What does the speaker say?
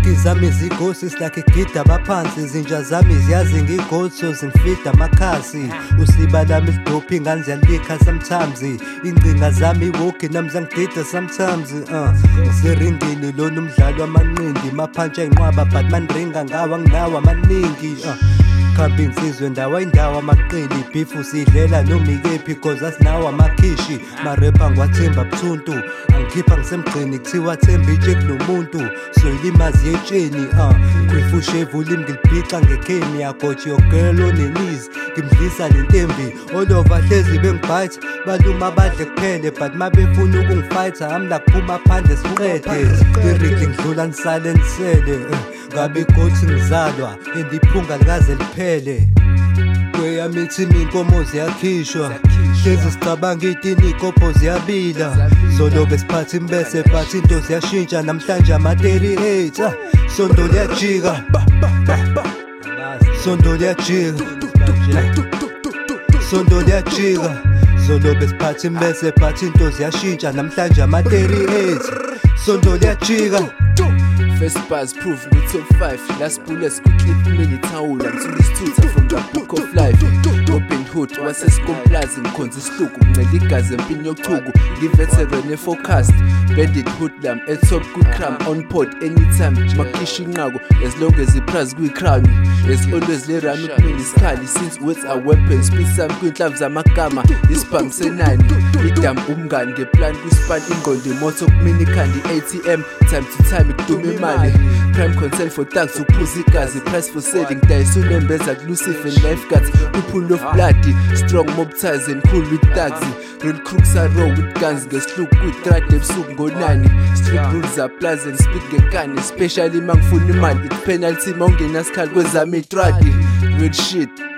Inkiki zami zigosi like igida abaphansi. Izinja zami ziyazi ngigotso zingifida amakhasi. Usiba lami lidophi ingane ziyalikha sometimes. Ingcinga zami iwoki nami zangidida sometimes. Ngiseringini lona umdlalo wamanqindi. Maphantsha ayinqwaba but manringa ngawa nginawo amaningi. Khambi insizwe ndawo indawo amaqili. Beef sidlela noma ikephi cause asinawo amakhishi. Marepa ngwathemba buthuntu. Angikhipha ngisemgqini kuthiwa themba itshe kunomuntu. Soyilimazi yetsheni kwifushe evulimi ngilibhixa ngekhemi. Yagothi your girl on her knees ngimdlisa nentembi. All over hlezi bengibite baluma badle kuphele but mabefuna ukungifayitha amla kuphuma phandle siqede. Lyrically ngidlula nisilensele ngabe igothi ngizalwa endiphunga likaze liphele. Kweyami ithimi inkomo ziyakhishwa hlezi sicabanga itini ikopho ziyabila. Zolobe siphatha imbese but into ziyashintsha namhlanje ama-38. Sondo liyajika sondo liyajika sondo liyajika. Zolobe siphatha imbese but into ziyashintsha namhlanje ama-38. Sondo liyajika. First bars proof with top 5. Last bullets quickly mini towel until this tutor from the book of life. Open hood wasescomplazi ngikhonza isihluku ngincela igazi empini yothuku. Ngiveteran e-forecast bandit hoodlam etop kwi-cram on pod anytime. Makhisha inqako as long as iprize kwi-crown. There's always le run ukumina isikhali since words are weapons. Speed sami kwinhlamvu zamagama isibhangi senani. Idam umngani ngeplan kwispan ingqondo imoto kumina ikhandi ATM. Time to time ikuduma imali. Crime consent for tax ukuphuza igazi. Price for selling dayisa unembeza kulucifer and lifeguards. Pool of bloody strong mob ties and cool with taxi. Real crooks are raw with guns. Ngesihluku kwi-trade ebusuku ngo-9. Street rules apply and speed ngekani. Especially mangifuna imali. It's penalty mawungena sikhali kwezami itradi. Real shit.